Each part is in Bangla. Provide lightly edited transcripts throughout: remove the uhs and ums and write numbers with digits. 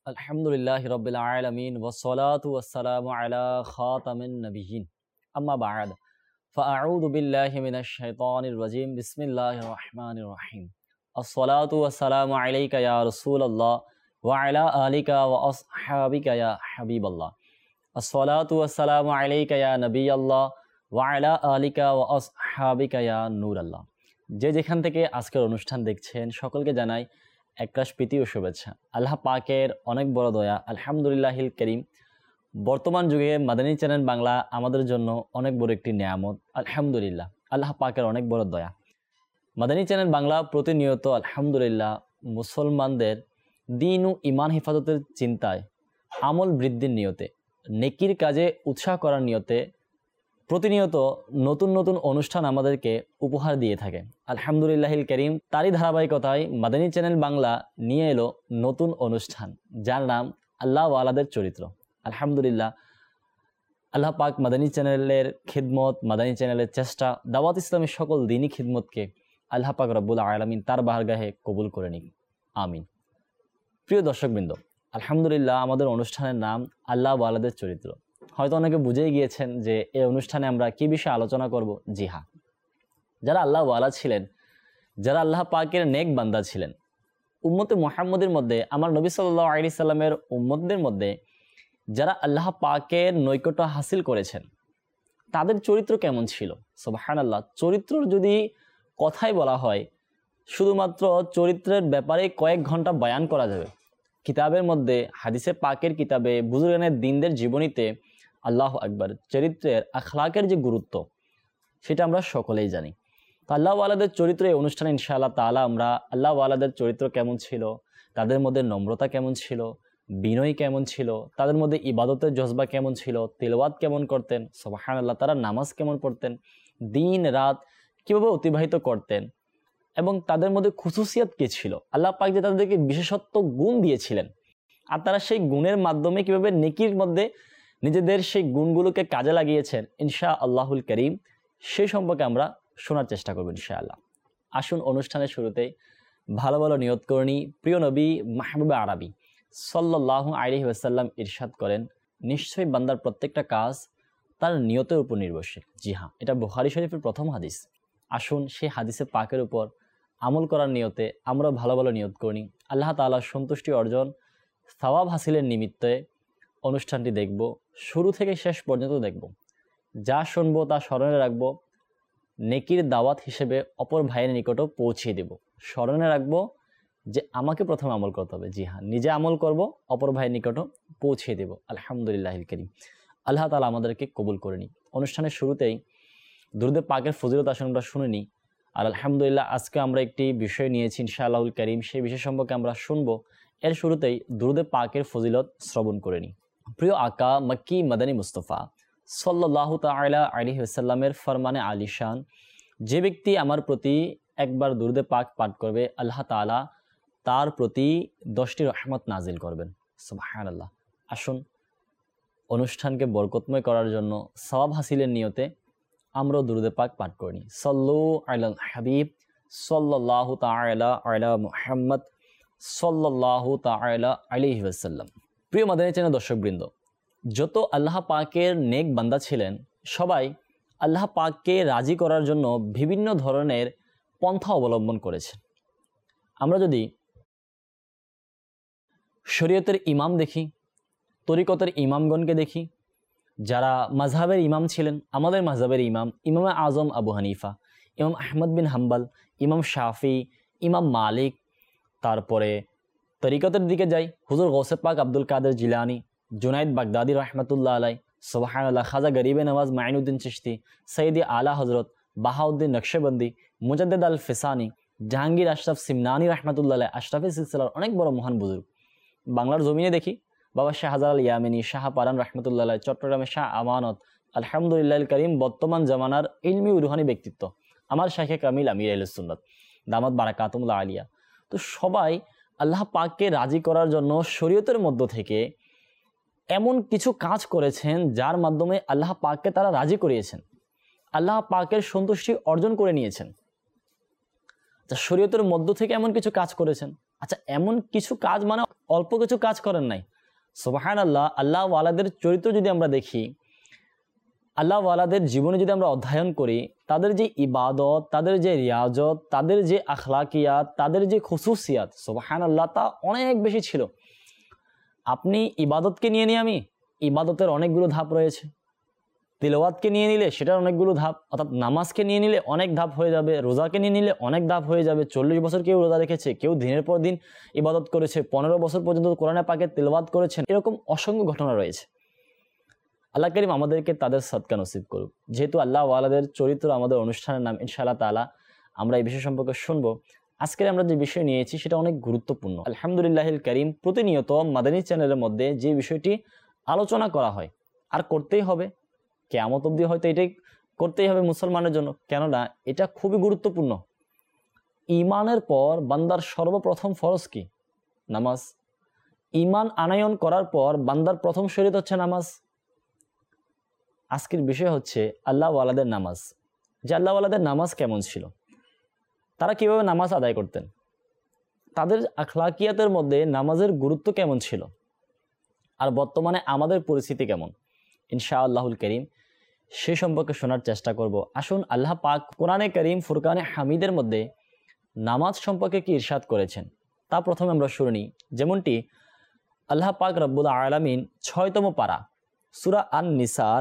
আলহামদুলিল্লাহি রাব্বিল আলামিন ওয়াসসালাতু ওয়াসসালামু আলা খাতামিন নাবিয়্যিন আম্মা বা'দ ফাআউযু বিল্লাহি মিনাশ শাইতানির রাজীম বিসমিল্লাহির রহমানির রহিম আসসালাতু ওয়াসসালামু আলাইকা ইয়া রাসূলুল্লাহ ওয়া আলা আলিকা ওয়া আসহাবিকা ইয়া হাবিবাল্লাহ আসসালাতু ওয়াসসালামু আলাইকা ইয়া নবিয়াল্লাহ ওয়া আলা আলিকা ওয়া আসহাবিকা ইয়া নূরাল্লাহ। যে যেখান থেকে আজকের অনুষ্ঠান দেখছেন সকলকে জানাই একরাশ প্রীতি ও শুভেচ্ছা। আল্লাহ পাকের অনেক বড় দয়া, আলহামদুলিল্লাহিল করিম। বর্তমান যুগে মাদানী চ্যানেল বাংলা আমাদের জন্য অনেক বড় একটি নিয়ামত। আলহামদুলিল্লাহ, আল্লাহ পাকের অনেক বড় দয়া। মাদানী চ্যানেল বাংলা প্রতিনিয়ত আলহামদুলিল্লাহ মুসলমানদের দিন ও ইমান হেফাজতের চিন্তায়, আমল বৃদ্ধির নিয়তে, নেকির কাজে উৎসাহ করার নিয়তে প্রতিনিয়ত নতুন নতুন অনুষ্ঠান আমাদেরকে উপহার দিয়ে থাকে। আলহামদুলিল্লাহিল করিম, তারই ধারাবাহিকতায় মাদানী চ্যানেল বাংলা নিয়ে এলো নতুন অনুষ্ঠান, যার নাম আল্লাহ ওয়ালাদের চরিত্র। আলহামদুলিল্লাহ, আল্লাহ পাক মাদানী চ্যানেলের খিদমত, মাদানী চ্যানেলের চেষ্টা, দাওয়াত ইসলামের সকল দিনী খিদমতকে আল্লাহ পাক রব্বুল আলামিন তার বারগাহে কবুল করে নিন, আমিন। প্রিয় দর্শকবৃন্দ, আলহামদুলিল্লাহ আমাদের অনুষ্ঠানের নাম আল্লাহ ওয়ালাদের চরিত্র। হয়তো অনেকে বুঝেই গিয়েছেন যে এই অনুষ্ঠানে আমরা কি বিষয়ে আলোচনা করব। জি হ্যাঁ, যারা আল্লাহ ওয়ালা ছিলেন, যারা আল্লাহ পাকের নেক বান্দা ছিলেন, উম্মতে মুহাম্মদের মধ্যে, আমার নবী সাল্লাল্লাহু আলাইহি সাল্লামের উম্মতদের মধ্যে যারা আল্লাহ পাকের নৈকট্য হাসিল করেছেন, তাদের চরিত্র কেমন ছিল? সুবহানাল্লাহ। চরিত্র যদি কথাই বলা হয়, শুধুমাত্র চরিত্রের ব্যাপারে কয়েক ঘন্টা বয়ান করা যাবে। কিতাবের মধ্যে, হাদিসে পাকের কিতাবে, বুজুর্গানের দিনদের জীবনীতে আল্লাহু আকবার, চরিত্রের আখলাকের যে গুরুত্ব সেটা আমরা সকলেই জানি। তো আল্লাহ ওয়ালাদের চরিত্র এই অনুষ্ঠানে ইনশাআল্লাহ তাআলা আমরা আল্লাহ ওয়ালাদের চরিত্র কেমন ছিল, তাদের মধ্যে নম্রতা কেমন ছিল, বিনয় কেমন ছিল, তাদের মধ্যে ইবাদতের জজবা কেমন ছিল, তিলাওয়াত কেমন করতেন, সুবহানাল্লাহ, তারা নামাজ কেমন পড়তেন, দিন রাত কিভাবে অতিবাহিত করতেন, এবং তাদের মধ্যে খুসুসিয়াত কি ছিল, আল্লাহ পাক যে তাদেরকে বিশেষত্ব গুণ দিয়েছিলেন, আর তারা সেই গুণের মাধ্যমে কিভাবে নেকির মধ্যে নিজেদের সেই গুণগুলোকে কাজে লাগিয়েছেন, ইনশাআল্লাহুল করিম সেই সম্পর্কে আমরা শোনার চেষ্টা করব ইনশাআল্লাহ। আসুন অনুষ্ঠানের শুরুতে ভালো ভালো নিয়ত করে নিই। প্রিয় নবী মাহবুবে আরবি সাল্লাল্লাহু আলাইহি ওয়াসাল্লাম ইরশাদ করেন, নিশ্চয়ই বান্দার প্রত্যেকটা কাজ তার নিয়তের উপর নির্ভরশীল। জি হ্যাঁ, এটা বুখারী শরীফের প্রথম হাদিস। আসুন সেই হাদিসে পাকের উপর আমল করার নিয়তে আমরা ভালো ভালো নিয়ত করি, আল্লাহ তাআলার সন্তুষ্টি অর্জন, সওয়াব হাসিলের নিমিত্তে অনুষ্ঠানটি দেখব, শুরু থেকে শেষ পর্যন্ত দেখব। যা শুনবো তা স্মরণে রাখবো, নেকির দাওয়াত হিসেবে অপর ভাইয়ের নিকটও পৌঁছিয়ে দেব। স্মরণে রাখবো যে আমাকে প্রথমে আমল করতে হবে। জি হ্যাঁ, নিজে আমল করব, অপর ভাইয়ের নিকটও পৌঁছিয়ে দেব। আলহামদুলিল্লাহিল কারীম, আল্লাহ তাআলা আমাদেরকে কবুল করে নিন। অনুষ্ঠানের শুরুতেই দুরূদে পাকের ফজিলত আসুন আমরা শুনে নিই। আর আলহামদুলিল্লাহ আজকে আমরা একটি বিষয় নিয়েছি ইনশাআল্লাহুল কারীম, সেই বিষয় সম্পর্কে আমরা শুনবো। এর শুরুতেই দুরূদে পাকের ফজিলত শ্রবণ করে নিই। প্রিয় আকা মক্কি মাদানী মুস্তাফা সাল্লাল্লাহু তাআলা আলাইহি ওয়াসাল্লামের ফরমানে আলিশান, যে ব্যক্তি আমার প্রতি একবার দুরূদে পাক পাঠ করবে, আল্লাহ তাআলা তার প্রতি 10টি রহমত নাজিল করবেন। সুবহানাল্লাহ। আসুন অনুষ্ঠানকে বরকতময় করার জন্য, সওয়াব হাসিলের নিয়তে আমরা দুরূদে পাক পাঠ করি। সাল্লু আলাল হাবিব সাল্লাল্লাহু তাআলা আলা মুহাম্মদ সাল্লাল্লাহু তাআলা আলাইহি ওয়াসাল্লাম। প্রিয় মাদানী চ্যানেল দর্শকবৃন্দ, যত আল্লাহ পাকের নেক বান্দা ছিলেন, সবাই আল্লাহ পাককে রাজি করার জন্য বিভিন্ন ধরনের পন্থা অবলম্বন করেছেন। আমরা যদি শরীয়তের ইমাম দেখি, তরিকতের ইমামগণকে দেখি, যারা মাযহাবের ইমাম ছিলেন, আমাদের মাযহাবের ইমাম, ইমামে আজম আবু হানিফা, ইমাম আহমদ বিন হাম্বল, ইমাম শাফি, ইমাম মালিক, তারপরে তরিকতের দিকে যাই, হুজুর গৌসে পাক আব্দুল কাদের জিলানি, জুনাইদ বাগদাদি রহমতুল্লাহ আলাই, সুবহানাল্লাহ, খাজা গরিবে নওয়াজ মাইনুদ্দিন চিশতি, সৈয়দ আলা হজরত বাহাউদ্দিন নকশবন্দি, মুজাদ্দিদ আল ফিসানি, জাহাঙ্গীর আশরাফ সিমনানি রহমতুল্লাহ আলাই, আশরাফি সিলসিলার অনেক বড় মহান বুজুর্গ। বাংলার জমিনে দেখি বাবা শাহজালাল আল ইয়ামিনী, শাহ পারান রহমতুল্লাহ আলাই, চট্টগ্রামে শাহ আমানত, আলহামদুলিল্লাহিল কারীম বর্তমান জামানার ইলমি ও রুহানি ব্যক্তিত্ব আমার শাইখে কামিল আমির আহলে সুন্নাত দামাত বারাকাতুমুল্লাহ আলিয়া। তো সবাই আল্লাহ পাককে রাজি করার জন্য শরীয়তের মধ্য থেকে এমন কিছু কাজ করেছেন যার মাধ্যমে আল্লাহ পাককে তারা রাজি করিয়েছেন, আল্লাহ পাকের সন্তুষ্টি অর্জন করে নিয়েছেন। শরীয়তের মধ্য থেকে এমন কিছু কাজ করেছেন, আচ্ছা, এমন কিছু কাজ মানে অল্প কিছু কাজ করেন নাই। সুবহানাল্লাহ। আল্লাহ ওয়ালাদের চরিত্র যদি আমরা দেখি, আল্লাহ ওয়ালাদের জীবনে যদি আমরা অধ্যয়ন করি, তাদের যে ইবাদত, তাদের যে রিয়াজত, তাদের যে আখলাকিয়াত, তাদের যে খুসুসিয়াত, সুবহানাল্লাহ, তা অনেক বেশি ছিল। আপনি ইবাদতকে নিয়ে নিয়ে আমি, ইবাদতের অনেকগুলো ধাপ রয়েছে। তিলাওয়াতকে নিয়ে নিলে সেটার অনেকগুলো ধাপ, অর্থাৎ নামাজকে নিয়ে নিলে অনেক ধাপ হয়ে যাবে, রোজাকে নিয়ে নিলে অনেক ধাপ হয়ে যাবে। 40 বছর কেউ রোজা রেখেছে, কেউ দিনের পর দিন ইবাদত করেছে, 15 বছর পর্যন্ত কোরআনে পাকে তিলাওয়াত করেছেন, এরকম অসংখ্য ঘটনা রয়েছে। আল্লাহ করিম আমাদেরকে তাদের সদকা নসিব করুক। যেহেতু আল্লাহ ওয়ালাদের চরিত্র আমাদের অনুষ্ঠানের নাম, ইনশাআল্লাহ তাআলা আমরা এই বিষয় সম্পর্কে শুনবো। আজকের আমরা যে বিষয় নিয়েছি সেটা অনেক গুরুত্বপূর্ণ। আলহামদুলিল্লাহিল কারীম, প্রতিনিয়ত মাদানী চ্যানেলের মধ্যে যে বিষয়টি আলোচনা করা হয় আর করতেই হবে, কিয়ামত অবধি হয়তো এটাই করতেই হবে মুসলমানের জন্য, কেননা এটা খুবই গুরুত্বপূর্ণ। ঈমানের পর বান্দার সর্বপ্রথম ফরজ কি? নামাজ। ঈমান আনয়ন করার পর বান্দার প্রথম শরীয়ত হচ্ছে নামাজ। আজকের বিষয় হচ্ছে আল্লাহ ওয়ালাদের নামাজ। যে আল্লাহ ওয়ালাদের নামাজ কেমন ছিল, তারা কিভাবে নামাজ আদায় করতেন, তাদের আখলাকিয়াতের মধ্যে নামাজের গুরুত্ব কেমন ছিল, আর বর্তমানে আমাদের পরিস্থিতি কেমন, ইনশাআল্লাহুল করিম সে সম্পর্কে শোনার চেষ্টা করব। আসুন আল্লাহ পাক কোরআনে করিম ফুরকানে হামিদের মধ্যে নামাজ সম্পর্কে কি ইরশাদ করেছেন তা প্রথমে আমরা শুনি। যেমনটি আল্লাহ পাক রব্বুল আলামিন 6তম পারা সূরা আন-নিসার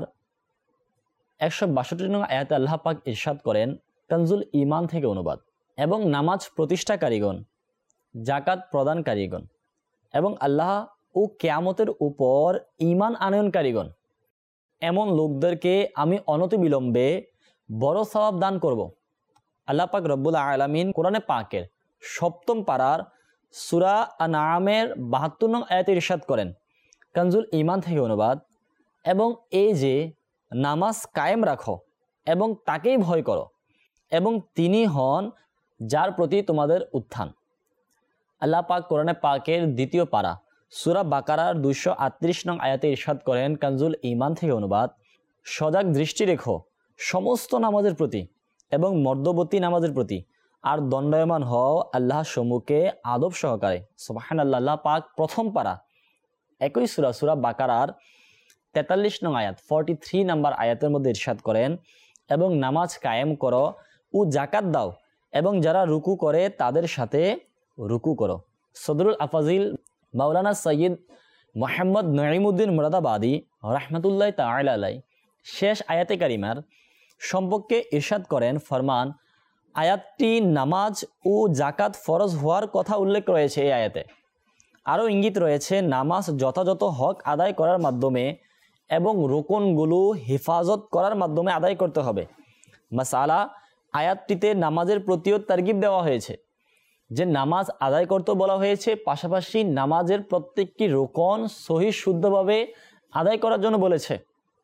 162 নং আয়াতে আল্লাহ পাক ইরশাদ করেন, কানজুল ঈমান থেকে অনুবাদ, এবং নামাজ প্রতিষ্ঠাকারীগণ, যাকাত প্রদানকারীগণ এবং আল্লাহ ও কিয়ামতের উপর ঈমান আনয়নকারীগণ, এমন লোকদেরকে আমি অনতিবিলম্বে বড় সওয়াব দান করব। আল্লাহ পাক রব্বুল আলামিন কোরআনে পাকের 7ম পারার সূরা আনআমের 72 নং আয়াতে ইরশাদ করেন, কানজুল ঈমান থেকে অনুবাদ, এবং এই যে নামাজ কায়েম রাখো এবং তাকেই ভয় করো, এবং তিনি হন যার প্রতি তোমাদের উত্থান। আল্লাহ পাক কোরআনে পাকের 2য় পারা সূরা বাকারার 238 নং আয়াতে ইরশাদ করেন, কানজুল ঈমান থেকে অনুবাদ, সজাগ দৃষ্টি রেখো সমস্ত নামাজের প্রতি এবং মধ্যবর্তী নামাজের প্রতি, আর দণ্ডায়মান হও আল্লাহর সম্মুখে আদব সহকারে। সুবহানাল্লাহ। আল্লাহ পাক প্রথম পারা একই সূরা বাকারার 43 নং আয়াত 43 নাম্বার আয়াতের মধ্যে ইরশাদ করেন, এবং নামাজ কায়েম করো ও যাকাত দাও, এবং যারা রুকু করে তাদের সাথে রুকু করো। সদরুল আফাজিল মাওলানা সৈয়দ মোহাম্মদ নঈমুদ্দিন মুরাদাবাদী রাহমাতুল্লাহ তাআলা আলাইহি শেষ আয়াতে কারিমার সম্পর্কে ইরশাদ করেন, ফরমান, আয়াতটি নামাজ ও যাকাত ফরজ হওয়ার কথা উল্লেখ রয়েছে এই আয়াতে। আরও ইঙ্গিত রয়েছে নামাজ যথাযথ হক আদায় করার মাধ্যমে এবং রোকনগুলো হেফাজত করার মাধ্যমে আদায় করতে হবে। মাসালা, আয়াতটিতে নামাজের প্রতিও তারগিব দেওয়া হয়েছে, যে নামাজ আদায় করতে বলা হয়েছে, পাশাপাশি নামাজের প্রত্যেকটি রোকন সহি শুদ্ধভাবে আদায় করার জন্য বলেছে।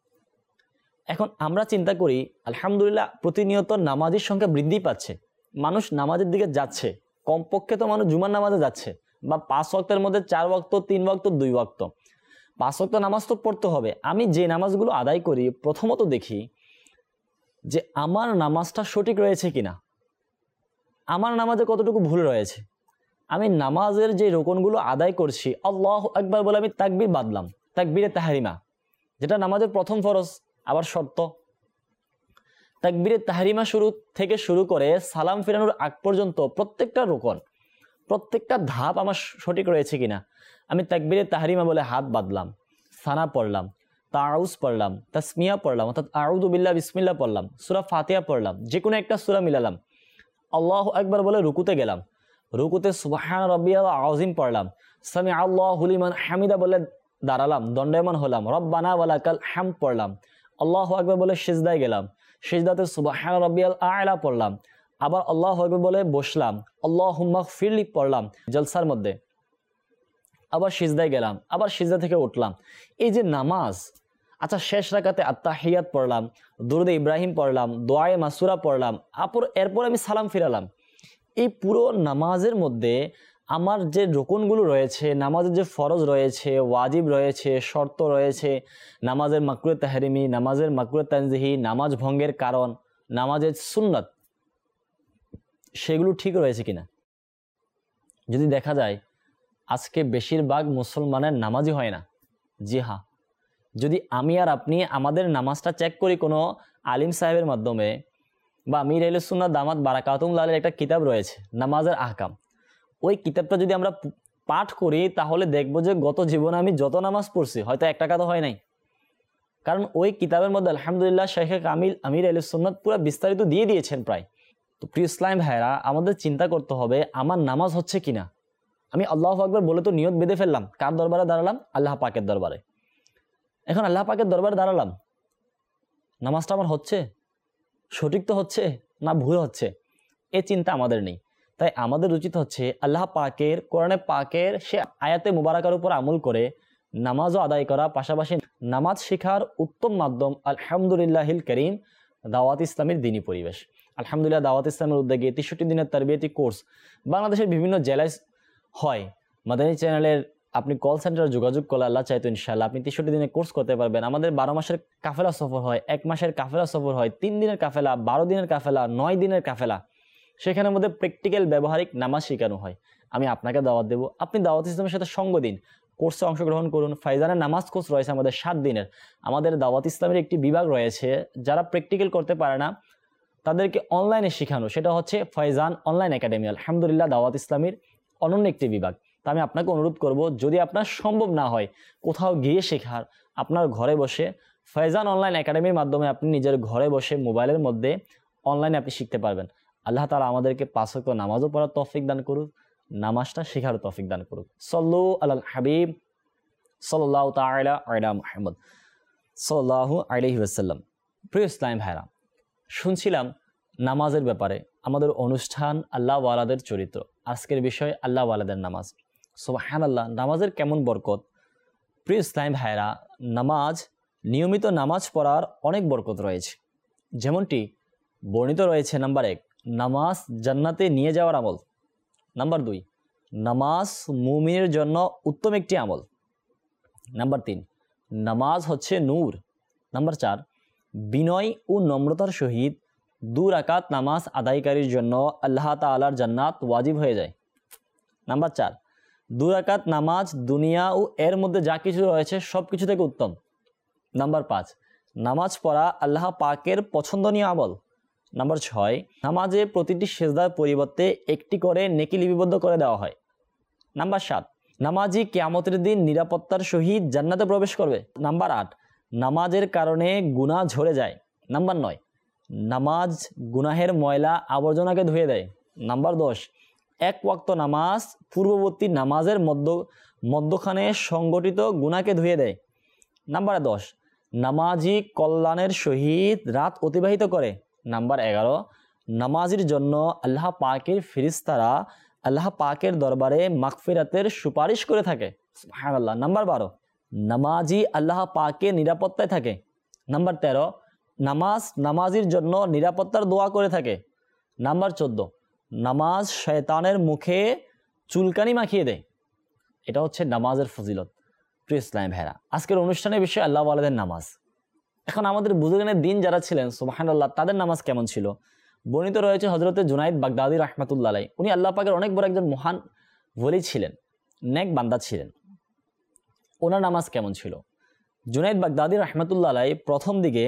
এখন আমরা চিন্তা করি, আলহামদুলিল্লাহ প্রতিনিয়ত নামাজের সংখ্যা বৃদ্ধি পাচ্ছে, মানুষ নামাজের দিকে যাচ্ছে, কমপক্ষে তো মানুষ জুমার নামাজে যাচ্ছে, বা 5 ওয়াক্তের মধ্যে 4 ওয়াক্ত, 3 ওয়াক্ত, 2 ওয়াক্ত, 5 ওয়াক্ত নামাজ তো পড়তে হবে। আমি যে নামাজগুলো আদায় করি প্রথমত দেখি যে আমার নামাজটা সঠিক রয়েছে কিনা, আমার নামাজে কতটুকু ভুল রয়েছে। আমি নামাজের যে রোকনগুলো আদায় করছি, আল্লাহু আকবার বলে আমি তাকবীর বাঁধলাম, তাকবীরে তাহরিমা, যেটা নামাজের প্রথম ফরজ আবার শর্ত। তাকবীরে তাহরিমা শুরু করে সালাম ফিরানোর আগ পর্যন্ত প্রত্যেকটা রোকন, প্রত্যেকটা ধাপ আমার সঠিক রয়েছে কিনা। আমি তাকবীরে তাহরিমা বলে হাত বাঁধলাম, সানা পড়লাম, তাআউজ পড়লাম, তাসমিয়া পড়লাম, অর্থাৎ আউযু বিল্লাহ বিসমিল্লাহ পড়লাম, সূরা ফাতিহা পড়লাম, যে কোনো একটা সূরা মিলালাম, আল্লাহু আকবার বলে রুকুতে গেলাম, রুকুতে সুবহান রাব্বিয়াল আযীম পড়লাম, সামি আল্লাহু লিমান হামিদা বলে দাঁড়ালাম, দণ্ডায়মান হলাম, রব্বানা ওয়ালাকাল হামদ পড়লাম, আল্লাহু আকবার বলে সিজদায় গেলাম, সিজদাতে সুবহান রাব্বিয়াল আ'লা পড়লাম, আবার আল্লাহু আকবার বলে বসলাম, আল্লাহুম্মা গফিরলি পড়লাম জলসার মধ্যে, আবার সিজদায় গেলাম, আবার সিজদা থেকে উঠলাম। এই যে নামাজ, আচ্ছা শেষ রাকাতে আত্তাহিয়াত পড়লাম, দুরুদে ইব্রাহিম পড়লাম, দোয়ায়ে মাসুরা পড়লাম, এরপর আমি সালাম ফিরালাম। এই পুরো নামাজের মধ্যে আমার যে রুকুনগুলো রয়েছে, নামাজের যে ফরজ রয়েছে, ওয়াজিব রয়েছে, শর্ত রয়েছে, নামাজের মাকরুহে তাহরিমি, নামাজের মাকরুহে তানজিহি, নামাজ ভঙ্গের কারণ, নামাজের সুন্নাত, সেগুলো ঠিক রয়েছে কিনা। যদি দেখা যায় আজকে বেশিরভাগ মুসলমানের নামাজই হয় না। জি হ্যাঁ, যদি আমি আর আপনি আমাদের নামাজটা চেক করি কোনো আলিম সাহেবের মাধ্যমে, বা আমির আহলে সুন্নাত দামাত বারাকাতুহুর একটা কিতাব রয়েছে নামাজের আহকাম, ওই কিতাবটা যদি আমরা পাঠ করি তাহলে দেখব যে গত জীবনে আমি যত নামাজ পড়ছি হয়তো এক টাকা তো হয় নাই। কারণ ওই কিতাবের মধ্যে আলহামদুলিল্লাহ শেখ কামিল আমির আহলে সুন্নাত পুরো বিস্তারিত দিয়ে দিয়েছেন প্রায়। তো প্রিয় ইসলাম ভাইরা, আমাদের চিন্তা করতে হবে আমার নামাজ হচ্ছে কিনা। আমি আল্লাহু আকবার বলে তো নিয়ত বেঁধে ফেললাম, কার দরবারে দাঁড়ালাম? আল্লাহ পাকের দরবারে। এখন আল্লাহ পাকের দরবারে দাঁড়ালাম, নামাজটা আমার হচ্ছে, সঠিক তো হচ্ছে না ভুল হচ্ছে, এ চিন্তা আমাদের নেই। তাই আমাদের উচিত হচ্ছে আল্লাহ পাকের কোরআনে পাকের সে আয়াতে মুবারাকার উপর আমল করে নামাজও আদায় করা, পাশাপাশি নামাজ শেখার উত্তম মাধ্যম আলহামদুলিল্লাহিল করিম দাওয়াত ইসলামের দিনী পরিবেশ। আলহামদুলিল্লাহ দাওয়াত ইসলামের উদ্যোগে 63 দিনের তারবিয়াতি কোর্স বাংলাদেশের বিভিন্ন জেলায় হয়। মাদানী চ্যানেলের আপনি কল সেন্টারে যোগাযোগ করলে আল্লাহ চাইতো ইনশাআল্লাহ আপনি 63 দিনের কোর্স করতে পারবেন। আমাদের 12 মাসের কাফেলা সফর হয়, 1 মাসের কাফেলা সফর হয়, 3 দিনের কাফেলা, 12 দিনের কাফেলা, 9 দিনের কাফেলা। সেখানের মধ্যে প্র্যাকটিক্যাল ব্যবহারিক নামাজ শেখানো হয়। আমি আপনাকে দাওয়াত দেবো, আপনি দাওয়াত ইসলামের সাথে সঙ্গ দিন, কোর্সে অংশগ্রহণ করুন। ফাইজানের নামাজ কোর্স রয়েছে আমাদের 7 দিনের। আমাদের দাওয়াত ইসলামের একটি বিভাগ রয়েছে, যারা প্র্যাকটিক্যাল করতে পারে না তাদেরকে অনলাইনে শেখানো, সেটা হচ্ছে ফয়জান অনলাইন একাডেমি। আলহামদুলিল্লাহ দাওয়াত ইসলামের অনন্য একটি বিভাগ। তা আমি আপনাকে অনুরোধ করব, যদি আপনার সম্ভব না হয় কোথাও গিয়ে শেখার, আপনার ঘরে বসে ফয়জান অনলাইন একাডেমির মাধ্যমে আপনি নিজের ঘরে বসে মোবাইলের মধ্যে অনলাইনে আপনি শিখতে পারবেন। আল্লাহ তাআলা আমাদেরকে 5 ওয়াক্ত নামাজও পড়ার তৌফিক দান করুক, নামাজটা শেখার তৌফিক দান করুক। সল্লু আলাল হাবিব সাল্লাল্লাহু তাআলা আলা মুহাম্মদ সাল্লাল্লাহু আলাইহি ওয়াসাল্লাম। প্রিয় ইসলাম ভাইরা, শুনছিলাম নামাজের ব্যাপারে আমাদের অনুষ্ঠান আল্লাহ ওয়ালাদের চরিত্র। আজকের বিষয় আল্লাহ ওয়ালাদের নামাজ। সুবহানাল্লাহ, নামাজের কেমন বরকত। প্রিয় ইসলাম ভাইরা, নামাজ, নিয়মিত নামাজ পড়ার অনেক বরকত রয়েছে। যেমনটি বর্ণিত রয়েছে, নাম্বার 1, নামাজ জান্নাতে নিয়ে যাওয়ার আমল। নাম্বার 2, নামাজ মুমিনের জন্য উত্তম একটি আমল। নাম্বার 3, নামাজ হচ্ছে নূর। নাম্বার 4, বিনয় ও নম্রতার সহিত 2 রাকাত নামাজ আদায়কারীর জন্য আল্লাহ তাআলার জান্নাত ওয়াজিব হয়ে যায়। নাম্বার 4, 2 রাকাত নামাজ দুনিয়া ও এর মধ্যে যা কিছু রয়েছে সব কিছু থেকে উত্তম। নাম্বার 5, নামাজ পড়া আল্লাহ পাকের পছন্দনীয় আমল। নাম্বার 6, নামাজে প্রতিটি সেজদার পরিবর্তে একটি করে নেকি লিপিবদ্ধ করে দেওয়া হয়। নাম্বার 7, নামাজি কিয়ামতের দিন নিরাপত্তার সহিত জান্নাতে প্রবেশ করবে। নাম্বার 8, নামাজের কারণে গুনাহ ঝরে যায়। নাম্বার 9, নামাজ গুনাহের ময়লা আবর্জনাকে ধুয়ে দেয়। নাম্বার 10, 1 ওয়াক্ত নামাজ পূর্ববর্তী নামাজের মধ্যখানে সংগঠিত গুনাহকে ধুয়ে দেয়। নাম্বার 10, নামাজি কল্যাণের সহিত রাত অতিবাহিত করে। নাম্বার 11, নামাজির জন্য আল্লাহ পাকের ফেরেশতারা আল্লাহ পাকের দরবারে মাগফিরাতের সুপারিশ করে থাকে। সুবহানাল্লাহ। নাম্বার 12, নামাজি আল্লাহ পাকের নিরাপত্তায় থাকে। নাম্বার 13, নামাজির জন্য নিরাপত্তার দোয়া করে থাকে। নাম্বার 14, নামাজ শয়তানের মুখে চুলকানি মাখিয়ে দেয়। এটা হচ্ছে নামাজের ফজিলত। প্রিয় ইসলাম ভাইরা, আজকের অনুষ্ঠানের বিষয় আল্লাহ ওয়ালাদের নামাজ। এখন আমাদের বুজুর্গানের দিন যারা ছিলেন সুবহানাল্লাহ, তাদের নামাজ কেমন ছিল? বর্ণিত রয়েছে হযরতে জুনাইদ বাগদাদি রাহমাতুল্লাহ আলাইহি। উনি আল্লাহ পাকের অনেক বড় একজন মহান ওলি ছিলেন, নেক বান্দা ছিলেন। ওনার নামাজ কেমন ছিল? জুনাইদ বাগদাদি রাহমাতুল্লাহ আলাইহি প্রথম দিকে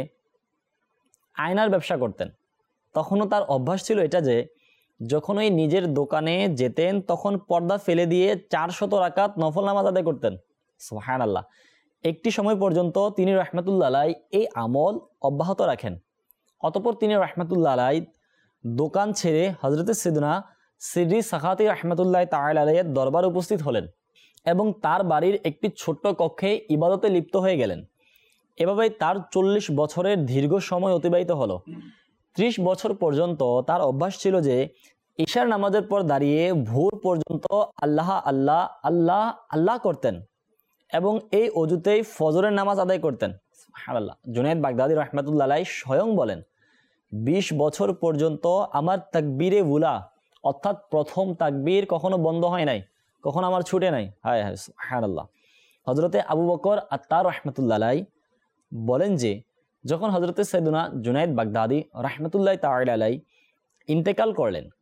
আয়নার ব্যবসা করতেন। তখনও তার অভ্যাস ছিল এটা যে যখন ওই নিজের দোকানে যেতেন তখন পর্দা ফেলে দিয়ে 400 রাকাত নফল নামাজ আদায় করতেন। সুবহানাল্লাহ। একটি সময় পর্যন্ত তিনি রাহমাতুল্লাহ আলাইহি এই আমল অব্যাহত রাখেন। অতঃপর তিনি রাহমাতুল্লাহ আলাইহি দোকান ছেড়ে হযরতে সাইয়েদনা সিদ্দি সাখাতি রাহমাতুল্লাহ তাআলা আলাইহির দরবারে উপস্থিত হলেন এবং তার বাড়ির একটি ছোট্ট কক্ষে ইবাদতে লিপ্ত হয়ে গেলেন। এভাবেই তার 40 বছরের দীর্ঘ সময় অতিবাহিত হলো। 30 বছর পর্যন্ত তার অভ্যাস ছিল যে ইশার নামাজের পর দাঁড়িয়ে ভোর পর্যন্ত আল্লাহ আল্লাহ আল্লাহ আল্লাহ করতেন এবং এই অজুতেই ফজরের নামাজ আদায় করতেন। সুবহানাল্লাহ। জুনাইদ বাগদাদি রাহমাতুল্লাহ আলাইহি স্বয়ং বলেন, 20 বছর পর্যন্ত আমার তাকবীরে উলা অর্থাৎ প্রথম তাকবীর কখনো বন্ধ হয় নাই, কখনো আমার ছুটে নাই। হায় হায় সুবহানাল্লাহ। হযরতে আবু বকর আত্তার রাহমাতুল্লাহ আলাইহি বলেন যে যখন হযরতে সাইয়েদনা জুনাইদ বাগদাদি রাহমাতুল্লাহ তাআলা আলাইহি ইন্তেকাল করলেন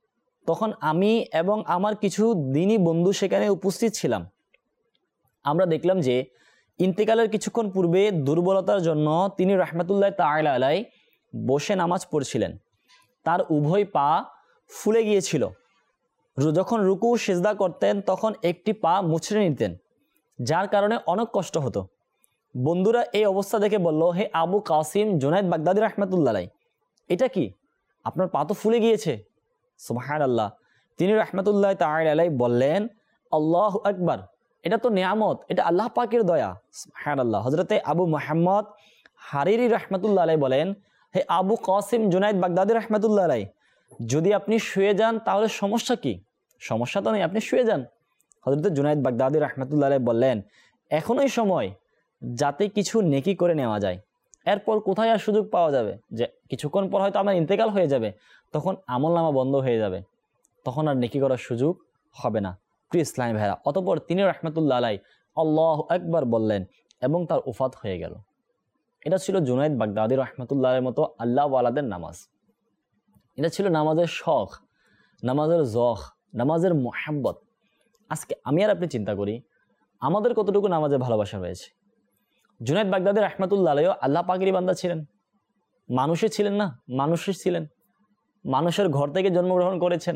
তখন আমি এবং আমার কিছু দিনী বন্ধু সেখানে উপস্থিত ছিলাম। আমরা দেখলাম যে ইন্তেকালের কিছুক্ষণ পূর্বে দুর্বলতার জন্য তিনি রাহমাতুল্লাহ তাআলা আলাইহি বসে নামাজ পড়ছিলেন। তার উভয় পা ফুলে গিয়েছিল। যখন রুকু সিজদা করতেন তখন একটি পা মুছড়ে নিতেন, যার কারণে অনেক কষ্ট হতো। বন্ধুরা এই অবস্থা দেখে বলল, হে আবু কাসিম জুনাইদ বাগদাদি রাহমাতুল্লাহ আলাইহি, এটা কি? আপনার পা তো ফুলে গিয়েছে। সুবহানাল্লাহ। তিনি রাহমাতুল্লাহ তাআলা আলাইহি বললেন, আল্লাহু আকবার, এটা তো নিয়ামত, এটা আল্লাহ পাকের দয়া। সুবহানাল্লাহ। হযরতে আবু মুহাম্মদ হারিরি রাহমাতুল্লাহ আলাইহি বলেন, হে আবু কাসিম জুনাইদ বাগদাদি রাহমাতুল্লাহ আলাইহি, যদি আপনি শুয়ে যান তাহলে সমস্যা কি? সমস্যা তো নেই, আপনি শুয়ে যান। হযরতে জুনাইদ বাগদাদি রাহমাতুল্লাহ আলাইহি বললেন, এখনই সময়, যাতে কিছু নেকি করে নেওয়া যায়। এরপর কোথায় আর সুযোগ পাওয়া যাবে? যে কিছুক্ষণ পর হয়তো আমার ইন্তেকাল হয়ে যাবে, তখন আমলনামা বন্ধ হয়ে যাবে, তখন আর নেকি করার সুযোগ হবে না। প্রিয় ইসলামী ভাইরা, অতঃপর তিনি রাহমাতুল্লাহ আলাইহি আল্লাহু আকবার বললেন এবং তার উফাত হয়ে গেল। এটা ছিল জুনাইদ বাগদাদি রাহমাতুল্লাহ আলাইহির মতো আল্লাহ ওয়ালাদের নামাজ। এটা ছিল নামাজের শখ, নামাজের জখ, নামাজের মোহাব্বত। আজকে আমি আর আপনি চিন্তা করি আমাদের কতটুকু নামাজের ভালোবাসা হয়েছে। জুনাইদ বাগদাদি রাহমাতুল্লাহ আলাইহি আল্লাহ পাকেরই বান্দা ছিলেন, মানুষই ছিলেন না, মানুষই ছিলেন, মানুষের ঘর থেকে জন্মগ্রহণ করেছেন,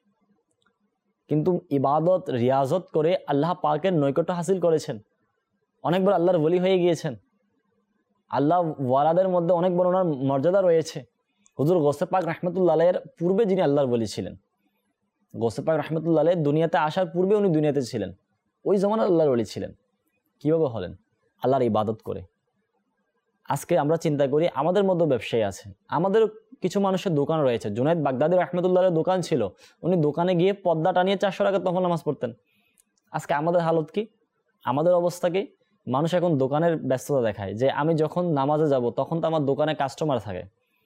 কিন্তু ইবাদত রিয়াজত করে আল্লাহ পাকের নৈকট্য হাসিল করেছেন, অনেকবার আল্লাহর ওলি হয়ে গিয়েছেন। আল্লাহ ওয়ালাদের মধ্যে অনেক বড় ওনার মর্যাদা রয়েছে। হুজুর গৌসে পাক রাহমাতুল্লাহ আলাইহির পূর্বে যিনি আল্লাহর ওলি ছিলেন, গৌসে পাক রাহমাতুল্লাহ আলাইহি দুনিয়াতে আসার পূর্বে উনি দুনিয়াতে ছিলেন, ওই জমানার আল্লাহর ওলি ছিলেন। কিভাবে হলেন? আল্লাহর ইবাদত করে। আজকে আমরা চিন্তা করি আমাদের মধ্যে ব্যবসায়ী আছে, আমাদের কিছু মানুষের দোকান রয়েছে। জুনাইদ বাগদাদি রাহমাতুল্লাহ আলাইহির দোকান ছিল, উনি দোকানে গিয়ে পর্দা টানিয়ে 400 টাকা তখন নামাজ পড়তেন। আজকে আমাদের হালত কি, আমাদের অবস্থা কি? মানুষ এখন দোকানের ব্যস্ততা দেখায়, যে আমি যখন নামাজে যাব তখন তো আমার দোকানে কাস্টমার থাকে,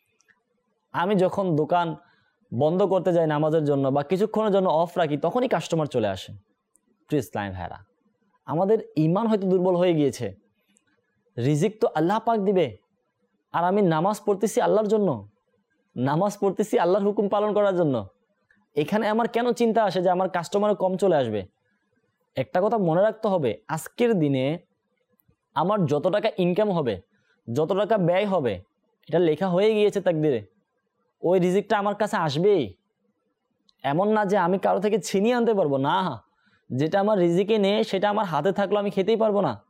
আমি যখন দোকান বন্ধ করতে যাই নামাজের জন্য বা কিছুক্ষণের জন্য অফ রাখি তখনই কাস্টমার চলে আসে। প্রিয় ইসলামী ভাইরা, আমাদের ঈমান হয়তো দুর্বল হয়ে গিয়েছে। রিজিক তো আল্লাহ পাক দিবে, আর আমি নামাজ পড়তেছি আল্লাহর জন্য, নামাজ পড়তেছি আল্লাহর হুকুম পালন করার জন্য। এখানে আমার কেন চিন্তা আসে যে আমার কাস্টমার কম চলে আসবে? একটা কথা মনে রাখতে হবে, আজকের দিনে আমার যত টাকা ইনকাম হবে, যত টাকা ব্যয় হবে, এটা লেখা হয়ে গিয়েছে তাকদিরে। ওই রিজিকটা আমার কাছে আসবেই। এমন না যে আমি কারো থেকে ছিনিয়ে আনতে পারবো, না, যেটা আমার রিজিকে নেই সেটা আমার হাতে থাকলো আমি খেতেই পারবো না।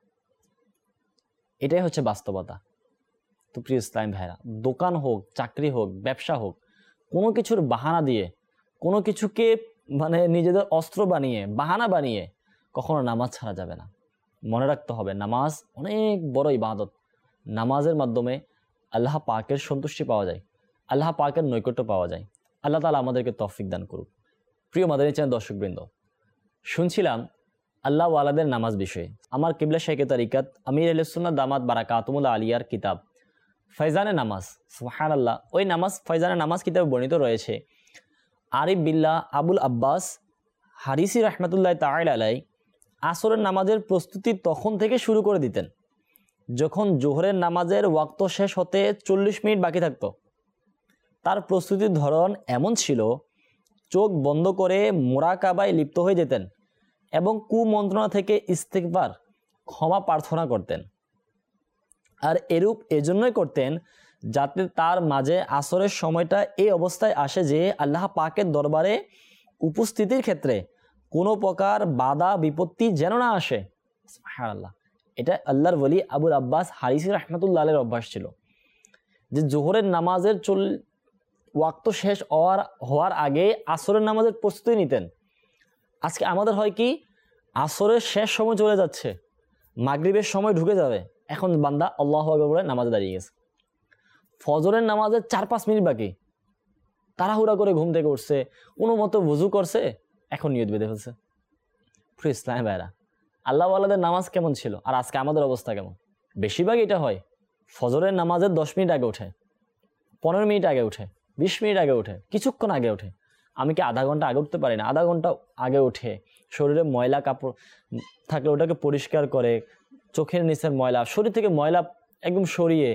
এটাই হচ্ছে বাস্তবতা। তো প্রিয় ইসলামী ভাইরা, দোকান হোক, চাকরি হোক, ব্যবসা হোক, কোনো কিছুর বাহানা দিয়ে, কোনো কিছুকে নিজেদের অস্ত্র বানিয়ে, বাহানা বানিয়ে কখনো নামাজ ছাড়া যাবে না। মনে রাখতে হবে নামাজ অনেক বড় ইবাদত। নামাজের মাধ্যমে আল্লাহ পাকের সন্তুষ্টি পাওয়া যায়, আল্লাহ পাকের নৈকট্য পাওয়া যায়। আল্লাহ তাআলা আমাদেরকে তৌফিক দান করুক। প্রিয় মাদানী চ্যানেল দর্শকবৃন্দ, শুনছিলাম আল্লাহ ওয়ালাদের নামাজ বিষয়ে। আমার কিবলা শাইখে তরিকাত আমির আহলে সুন্নাত দামাত বারাকাতুহুল আলিয়ার কিতাব ফয়জানে নামাজ, সুবহানাল্লাহ, ওই নামাজ ফয়জানে নামাজ কিতাবে বর্ণিত রয়েছে, আরিফ বিল্লাহ আবুল আব্বাস হারিসি রাহমাতুল্লাহ তাআলা আলাইহি আসরের নামাজের প্রস্তুতি তখন থেকে শুরু করে দিতেন যখন জোহরের নামাজের ওয়াক্ত শেষ হতে 40 মিনিট বাকি থাকতো। তার প্রস্তুতির ধরন এমন ছিল, চোখ বন্ধ করে মুরাকাবায় লিপ্ত হয়ে যেতেন এবং কুমন্ত্রণা থেকে ইস্তিগফার, ক্ষমা প্রার্থনা করতেন। আর এরূপ এজন্যই করতেন যাতে তার মাঝে আসরের সময়টা এই অবস্থায় আসে যে আল্লাহ পাকের দরবারে উপস্থিতির ক্ষেত্রে কোনো প্রকার বাধা বিপত্তি যেন না আসে। সুবহানাল্লাহ। এটা আল্লাহর ওলি আবুল আব্বাস হারিসি রাহমাতুল্লাহ আলাইহির অভ্যাস ছিল যে জোহরের নামাজের ওয়াক্ত শেষ হওয়ার আগে আসরের নামাজের প্রস্তুতি নিতেন। আজকে আমাদের হয় কি, আসরের শেষ সময় চলে যাচ্ছে, মাগরিবের সময় ঢুকে যাবে, এখন বান্দা আল্লাহু আকবার বলে নামাজে দাঁড়িয়ে গেছে। ফজরের নামাজের 4-5 মিনিট বাকি, তাড়াহুড়া করে ঘুম থেকে উঠছে, কোনো মতো ওযু করছে, এখন নিয়ত বেঁধে ফেলছে। প্রিয় ইসলামী ভাইরা, আল্লাহ ওয়ালাদের নামাজ কেমন ছিল আর আজকে আমাদের অবস্থা কেমন? বেশিরভাগ এটা হয়, ফজরের নামাজের 10 মিনিট আগে ওঠে, 15 মিনিট আগে ওঠে, 20 মিনিট আগে ওঠে, কিছুক্ষণ আগে ওঠে। আমি কি আধা ঘন্টা আগে উঠতে পারি না? আধা ঘন্টা আগে উঠে শরীরে ময়লা কাপড় থাকলে ওটাকে পরিষ্কার করে, চোখের নিচের ময়লা, শরীর থেকে ময়লা একদম সরিয়ে,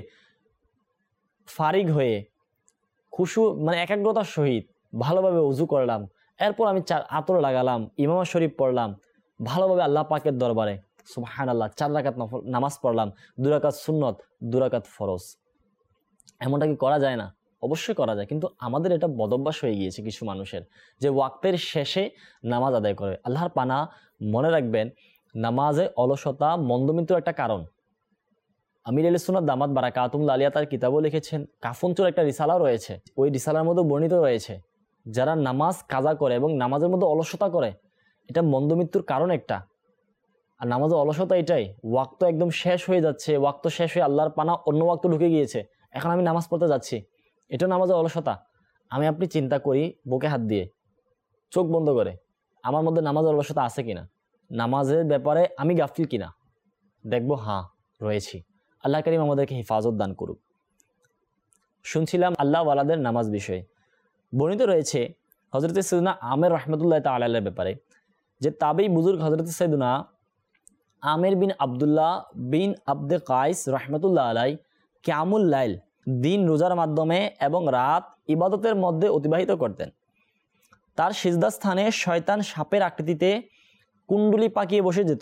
ফারিগ হয়ে, খুশু একাগ্রতার সহিত ভালোভাবে ওযু করলাম, এরপর আমি আতর লাগালাম, ইমাম শরীফ পড়লাম, ভালোভাবে আল্লাহ পাকের দরবারে সুবহানাল্লাহ 4 রাকাত নফল নামাজ পড়লাম, 2 রাকাত সুন্নত, 2 রাকাত ফরজ। এমনটা কি করা যায় না? অবশ্যই করা যায়, কিন্তু আমাদের এটা বদভ্যাস হয়ে গিয়েছে কিছু মানুষের, যে ওয়াক্তের শেষে নামাজ আদায় করে। আল্লাহর পানা, মনে রাখবেন নামাজে অলসতা মন্দমৃত্যুর একটা কারণ। আমির আহলে সুন্নাত দামাত বারাকাতুহুল আলিয়া তার কিতাবও লিখেছেন, কাফনচুর একটা রিসালাও রয়েছে, ওই রিসালার মধ্যে বর্ণিত রয়েছে যারা নামাজ কাজা করে এবং নামাজের মধ্যে অলসতা করে, এটা মন্দমৃত্যুর কারণ একটা। আর নামাজের অলসতা এটাই, ওয়াক্ত একদম শেষ হয়ে যাচ্ছে, ওয়াক্ত শেষ হয়ে আল্লাহর পানা অন্য ওয়াক্ত ঢুকে গিয়েছে, এখন আমি নামাজ পড়তে যাচ্ছি, এটা নামাজের অলসতা। আমি আপনি চিন্তা করি বুকে হাত দিয়ে, চোখ বন্ধ করে, আমার মধ্যে নামাজের অলসতা আছে কিনা, নামাজের ব্যাপারে আমি গাফিল কিনা, দেখবো হ্যাঁ রয়েছি। আল্লাহ কারীম আমাদেরকে হেফাজত দান করুক। শুনছিলাম আল্লাহ ওয়ালাদের নামাজ বিষয়ে বর্ণিত রয়েছে হযরত সাইয়্যিদুনা আমের রাহমাতুল্লাহ তাআলা আলাইহির ব্যাপারে, যে তাবেঈ বুজুর্গ হযরত সাইয়্যিদুনা আমের বিন আব্দুল্লাহ বিন আব্দে কাইস রাহমাতুল্লাহ আলাই কিয়ামুল লাইল, দিন রোজার মাধ্যমে এবং রাত ইবাদতের মধ্যে অতিবাহিত করতেন। তার সিজদা স্থানে শয়তান সাপের আকৃতিতে কুণ্ডুলি পাকিয়ে বসে যেত।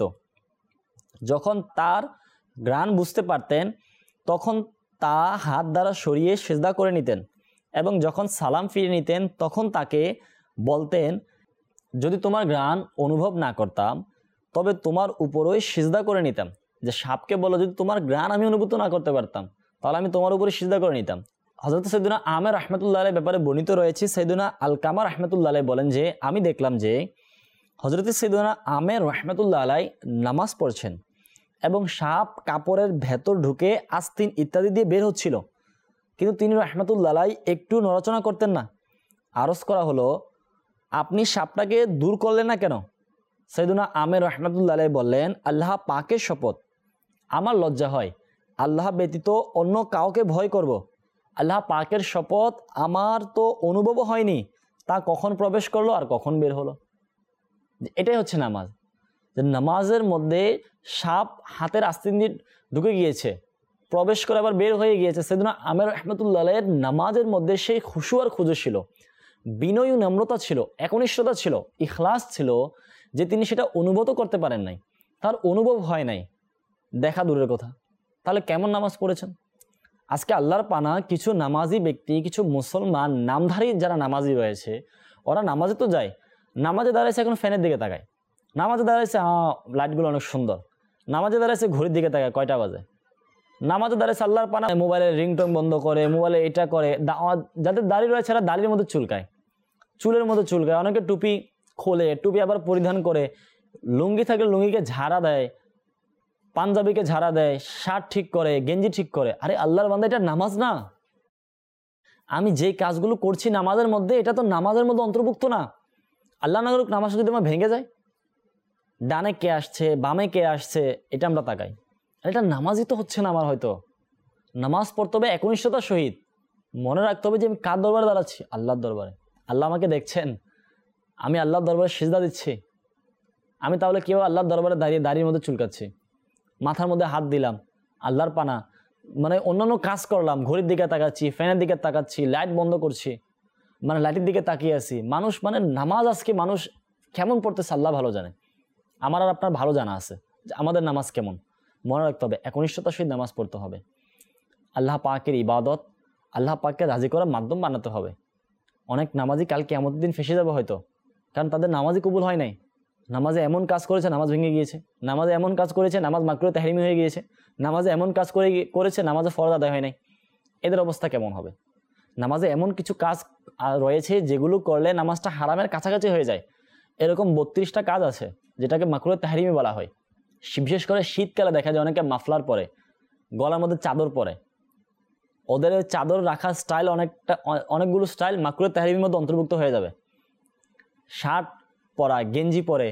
যখন তার ঘ্রাণ বুঝতে পারতেন তখন তা হাত দ্বারা সরিয়ে সিজদা করে নিতেন, এবং যখন সালাম ফিরে নিতেন তখন তাকে বলতেন, যদি তোমার ঘ্রাণ অনুভব না করতাম তবে তোমার উপরই সিজদা করে নিতাম। যে সাপকে বলো, যদি তোমার ঘ্রাণ আমি অনুভূত না করতে পারতাম তাহলে আমি তোমার উপরে সিজদা করে নিতাম। হযরত সাইয়্যিদুনা আমের রাহমাতুল্লাহ আলাইহির ব্যাপারে বর্ণিত রয়েছে, সাইয়্যিদুনা আলকামা রাহমাতুল্লাহ আলাইহি বলেন যে আমি দেখলাম যে হযরত সাইয়্যিদুনা আমের রাহমাতুল্লাহ আলাইহি নামাজ পড়ছেন এবং সাপ কাপড়ের ভেতর ঢুকে আস্তিন ইত্যাদি দিয়ে বের হচ্ছিল, কিন্তু তিনি রাহমাতুল্লাহ আলাইহি একটু নড়াচড়া করতেন না। আরজ করা হলো, আপনি সাপটাকে দূর করলেন না কেন? সাইয়্যিদুনা আমের রাহমাতুল্লাহ আলাইহি বললেন, আল্লাহ পাকের শপথ, আমার লজ্জা হয়, আল্লাহ ব্যতীত অন্য কাউকে ভয় করব। আল্লাহ পাকের শপথ, আমার তো অনুভব হয়নি তা কখন প্রবেশ করলো আর কখন বের হলো। এটাই হচ্ছে নামাজ, যে নামাজের মধ্যে সাপ হাতের আস্তিন দিয়ে ঢুকে গিয়েছে, প্রবেশ করে আবার বের হয়ে গিয়েছে। সাইয়্যিদুনা আমের রাহমাতুল্লাহ আলাইহির নামাজের মধ্যে সেই খুশু আর খুজু ছিল, বিনয় ও নম্রতা ছিল, একনিষ্ঠতা ছিল, ইখলাস ছিল, যে তিনি সেটা অনুভব করতে পারেন নাই, তার অনুভব হয় নাই, দেখা দূরের কথা। তাহলে কেমন নামাজ পড়েছেন? আজকে আল্লাহর পানা কিছু নামাজি ব্যক্তি, কিছু মুসলমান নামধারী যারা নামাজি রয়েছে, ওরা নামাজে তো যায়, নামাজে দাঁড়াইছে এখন ফ্যানের দিকে তাকায়, নামাজে দাঁড়াইছে লাইটগুলো অনেক সুন্দর, নামাজে দাঁড়াইছে ঘড়ির দিকে তাকায় কয়টা বাজে, নামাজে দাঁড়াইছে আল্লাহর পানা মোবাইলের রিংটোন বন্ধ করে, মোবাইলে এটা করে। যাদের দাড়ি রয়েছে এরা দাড়ির মধ্যে চুলকায়, চুলের মধ্যে চুলকায়, অনেকে টুপি খোলে, টুপি আবার পরিধান করে, লুঙ্গি থাকলে লুঙ্গিকে ঝাড়া দেয়, পাঞ্জাবিকে ঝাড়া দেয়, শার্ট ঠিক করে, গেঞ্জি ঠিক করে। আরে আল্লাহর বান্দা, এটা নামাজ না। আমি যে কাজগুলো করছি নামাজের মধ্যে, এটা তো নামাজের মধ্যে অন্তর্ভুক্ত না। আল্লাহ না করুক নামাজ যদি আমার ভেঙে যায়, ডানে কে আসছে বামে কে আসছে এটা আমরা তাকাই, এটা নামাজই তো হচ্ছে না আমার। হয়তো নামাজ পড়তে হবে একনিষ্ঠতার সহিত, মনে রাখতে হবে যে আমি কার দরবারে দাঁড়াচ্ছি? আল্লাহর দরবারে। আল্লাহ আমাকে দেখছেন, আমি আল্লাহর দরবারে সিজদা দিচ্ছি, আমি তাহলে কেউ আল্লাহর দরবারে দাঁড়িয়ে দাড়ির মধ্যে চুলকাচ্ছি, মাথার মধ্যে হাত দিলাম, আল্লাহর পানা, মানে অন্যান্য কাজ করলাম, ঘড়ির দিকে তাকাচ্ছি, ফ্যানের দিকে তাকাচ্ছি, লাইট বন্ধ করছি, মানে লাইটের দিকে তাকিয়ে আছি। মানুষ মানে নামাজ আজকে মানুষ কেমন পড়তেছে আল্লাহ ভালো জানে, আমার আর আপনার ভালো জানা আছে যে আমাদের নামাজ কেমন। মনে রাখতে হবে একনিষ্ঠতার সহিত নামাজ পড়তে হবে, আল্লাহ পাকের ইবাদত, আল্লাহ পাককে রাজি করার মাধ্যম বানাতে হবে। অনেক নামাজি কাল কিয়ামতের দিন ফেসে যাবে হয়তো, কারণ তাদের নামাজই কবুল হয় নাই। নামাজে এমন কাজ করেছে নামাজ ভেঙে গিয়েছে, নামাজে এমন কাজ করেছে নামাজ মাকরুহ তাহরিমি হয়ে গিয়েছে, নামাজে এমন কাজ করেছে নামাজে ফরজ আদায় হয় নাই। এদের অবস্থা কেমন হবে? নামাজে এমন কিছু কাজ রয়েছে যেগুলো করলে নামাজটা হারামের কাছাকাছি হয়ে যায়। এরকম 32টা কাজ আছে যেটাকে মাকরুহ তাহরিমি বলা হয়। বিশেষ করে শীতকালে দেখা যায় অনেকে মাফলার পরে, গলার মধ্যে চাদর পরে, ওদের চাদর রাখার স্টাইল অনেকগুলো স্টাইল মাকরুহ তাহরিমির মধ্যে অন্তর্ভুক্ত হয়ে যাবে। শার্ট পরা, গেঞ্জি পরে,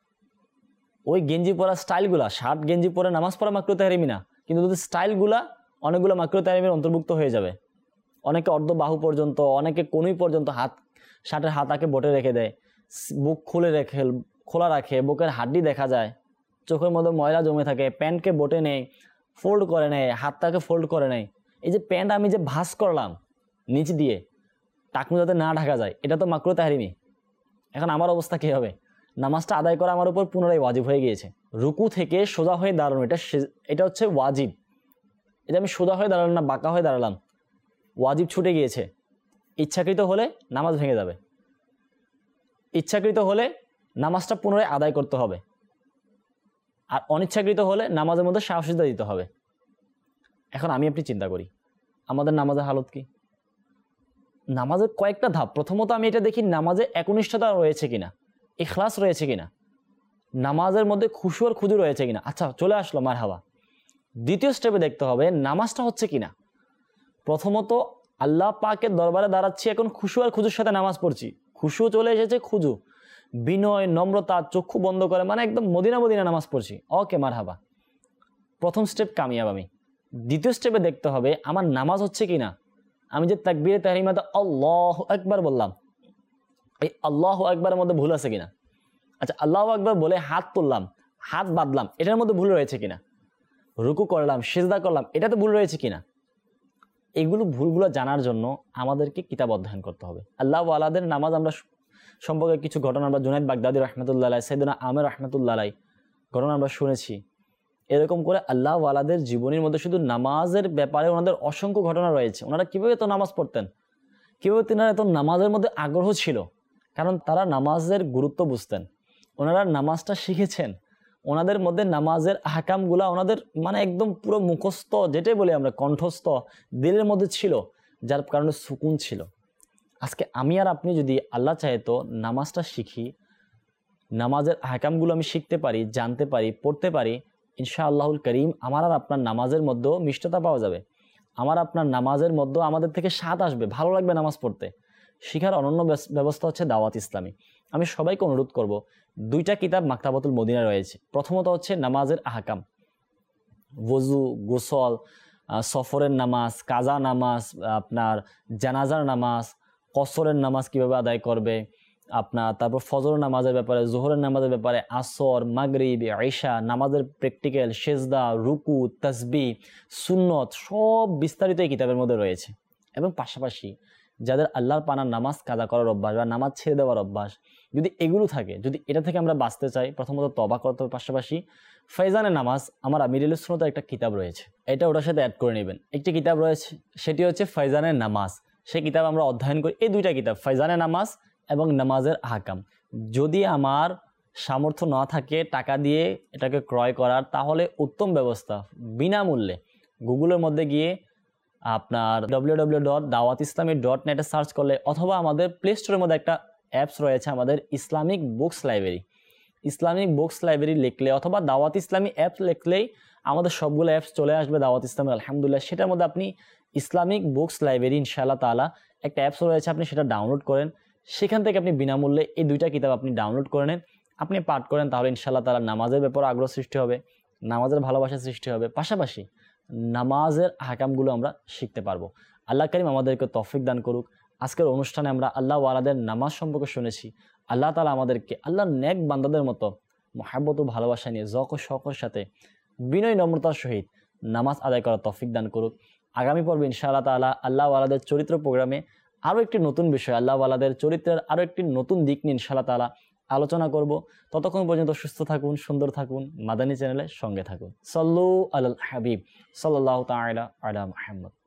ওই গেঞ্জি পরা স্টাইলগুলা, শার্ট গেঞ্জি পরে নামাজ পড়া মাকরুহ তাহরিমি না, কিন্তু যদি স্টাইলগুলা অনেকগুলো মাকরুহ তাহরিমির অন্তর্ভুক্ত হয়ে যাবে। অনেকে অর্ধ বাহু পর্যন্ত, অনেকে কনুই পর্যন্ত হাত, শার্টের হাতাকে বটে রেখে দেয়, বুক খোলা রাখে, বুকের হাড্ডি দেখা যায়, চোখের মধ্যে ময়লা জমে থাকে, প্যান্টকে বটে নেয়, ফোল্ড করে নেয়, হাতটাকে ফোল্ড করে নেয়। এই যে প্যান্ট আমি যে ভাঁজ করলাম নিচ দিয়ে, টাকনু যাতে না ঢাকা যায়, এটা তো মাকরুহ তাহরিমি। এখন আমার অবস্থা কী হবে? নামাজটা আদায় করা আমার উপর পুনরায় ওয়াজিব হয়ে গিয়েছে। রুকু থেকে সোজা হয়ে দাঁড়ানো এটা হচ্ছে ওয়াজিব। এটা আমি সোজা হয়ে দাঁড়ালাম না, বাঁকা হয়ে দাঁড়ালাম, ওয়াজিব ছুটে গিয়েছে। ইচ্ছাকৃত হলে নামাজ ভেঙে যাবে, ইচ্ছাকৃত হলে নামাজটা পুনরায় আদায় করতে হবে, আর অনিচ্ছাকৃত হলে নামাজের মধ্যে সাহসিকতা দিতে হবে। এখন আমি আপনি চিন্তা করি আমাদের নামাজের হালত কি? নামাজের কয়েকটা ধাপ। প্রথমত আমি এটা দেখি নামাজে একনিষ্ঠতা রয়েছে কিনা, ইখলাস রয়েছে কিনা, নামাজের মধ্যে খুশু আর খুজু রয়েছে কিনা। আচ্ছা, চলে আসলো মারহাবা। দ্বিতীয় স্টেপে দেখতে হবে নামাজটা হচ্ছে কিনা। প্রথমত আল্লাহ পাকের দরবারে দাঁড়াচ্ছি, এখন খুশু আর খুজুর সাথে নামাজ পড়ছি, খুশু চলে এসেছে, খুজু, বিনয়, নম্রতা, চক্ষু বন্ধ করে, মানে একদম মদিনা মদিনা নামাজ পড়ছি, ওকে মারহাবা। প্রথম স্টেপ কামিয়াব আমি। দ্বিতীয় স্টেপে দেখতে হবে আমার নামাজ হচ্ছে কিনা। আমি যে তাকবীরে তাহরিমাতে আল্লাহু আকবার বললাম, এই আল্লাহু আকবারের মধ্যে ভুল আছে কিনা। আচ্ছা, আল্লাহু আকবার বলে হাত তুললাম, হাত বাঁধলাম, এটার মধ্যে ভুল রয়েছে কিনা। রুকু করলাম, সিজদা করলাম, এটাতে ভুল রয়েছে কিনা। এগুলো ভুলগুলো জানার জন্য আমাদেরকে কিতাব অধ্যয়ন করতে হবে। আল্লাহ ওয়ালাদের নামাজ আমরা সম্পর্কে কিছু ঘটনা আমরা জুনাইদ বাগদাদি রহমতুল্লাহ আলাই, সাইয়েদনা আমের রহমতুল্লাহ আলাই ঘটনা আমরা শুনেছি। এরকম করে আল্লাহ ওয়ালাদের জীবনের মধ্যে শুধু নামাজের ব্যাপারে ওনাদের অসংখ্য ঘটনা রয়েছে। ওনারা কীভাবে এত নামাজ পড়তেন, কীভাবে তেনারা এত নামাজের মধ্যে আগ্রহ ছিল, কারণ তারা নামাজের গুরুত্ব বুঝতেন, ওনারা নামাজটা শিখেছেন, ওনাদের মধ্যে নামাজের আহকামগুলা ওনাদের মানে একদম পুরো মুখস্থ, যেটাই বলি আমরা কণ্ঠস্থ, দিলের মধ্যে ছিল, যার কারণে সুকুন ছিল। আজকে আমি আর আপনি যদি আল্লাহ চাহে তো নামাজটা শিখি, নামাজের আহকামগুলো আমি শিখতে পারি, জানতে পারি, পড়তে পারি, ইনশাআল্লাহুল করিম আমার আর আপনার নামাজের মধ্যেও মিষ্টতা পাওয়া যাবে। আমার আপনার নামাজের মধ্যেও আমাদের থেকে স্বাদ আসবে, ভালো লাগবে নামাজ পড়তে। শিখার অনন্য ব্যবস্থা হচ্ছে দাওয়াত ইসলামী। আমি সবাইকে অনুরোধ করব, দুইটা কিতাব মাকতাবাতুল মদিনা রয়েছে। প্রথমত হচ্ছে নামাজের আহকাম, ওযু, গোসল, সফরের নামাজ, কাজা নামাজ, আপনার জানাজার নামাজ, কসরের নামাজ কিভাবে আদায় করবে, আপনার তারপর ফজর নামাজের ব্যাপারে, জোহরের নামাজের ব্যাপারে, আসর, মাগরিব, ঈশা নামাজের প্র্যাকটিক্যাল, সেজদা, রুকু, তাসবিহ, সুন্নত সব বিস্তারিত এই কিতাবের মধ্যে রয়েছে। এবং পাশাপাশি যাদের আল্লাহর পানার নামাজ কাজা করার অভ্যাস বা নামাজ ছেড়ে দেওয়ার অভ্যাস, যদি এগুলো থাকে, যদি এটা থেকে আমরা বাঁচতে চাই, প্রথমত তওবা করতে হবে। পাশাপাশি ফয়জানে নামাজ আমার আমিরুল সুন্নাতের একটা কিতাব রয়েছে, এটা ওটার সাথে অ্যাড করে নেবেন। একটি কিতাব রয়েছে, সেটি হচ্ছে ফয়জানে নামাজ। সেই কিতাব আমরা অধ্যয়ন করি। এই দুইটা কিতাব, ফয়জানে নামাজ এবং নামাজের আহকাম, যদি আমার সামর্থ্য না থাকে টাকা দিয়ে এটাকে ক্রয় করার, তাহলে উত্তম ব্যবস্থা, বিনামূল্যে গুগলের মধ্যে গিয়ে আপনার www.dawatislami.net সার্চ করলে, অথবা আমাদের প্লে স্টোরের মধ্যে একটা অ্যাপস রয়েছে আমাদের Islamic books library, Islamic books library লিখলে অথবা দাওয়াত ইসলামী অ্যাপ লিখলেই আমাদের সবগুলো অ্যাপস চলে আসবে দাওয়াত ইসলামী আলহামদুলিল্লাহ। সেটার মধ্যে আপনি ইসলামিক বুকস লাইব্রেরি ইনশাআল্লাহ তাআলা একটা অ্যাপস রয়েছে, আপনি সেটা ডাউনলোড করেন, সেখান থেকে আপনি বিনামূল্যে এই দুইটা কিতাব আপনি ডাউনলোড করে নেন, আপনি পাঠ করেন, তাহলে ইনশাআল্লাহ তাআলা নামাজের ব্যাপারে আগ্রহ সৃষ্টি হবে, নামাজের ভালোবাসা সৃষ্টি হবে, পাশাপাশি নামাজের আহকামগুলো আমরা শিখতে পারবো। আল্লাহ কারীম আমাদেরকে তৌফিক দান করুক। আজকের অনুষ্ঠানে আমরা আল্লাহ ওয়ালাদের নামাজ সম্পর্কে শুনেছি। আল্লাহ তাআলা আমাদেরকে আল্লাহর নেক বান্দাদের মতো মহব্বত ও ভালোবাসা নিয়ে যক ও শখের সাথে বিনয় নম্রতার সহিত নামাজ আদায় করার তৌফিক দান করুক। আগামী পর্বে ইনশাআল্লাহ তাআলা আল্লাহ ওয়ালাদের চরিত্র প্রোগ্রামে আরও একটি নতুন বিষয়, আল্লাহ ওয়ালাদের চরিত্রের আরও একটি নতুন দিক নিয়ে ইনশাআল্লাহ তাআলা আলোচনা করব। ততক্ষণ পর্যন্ত সুস্থ থাকুন, সুন্দর থাকুন, মাদানী চ্যানেলের সঙ্গে থাকুন। সাল্লু আলাল হাবিব সাল্লাল্লাহু তাআলা আলা মুহাম্মদ।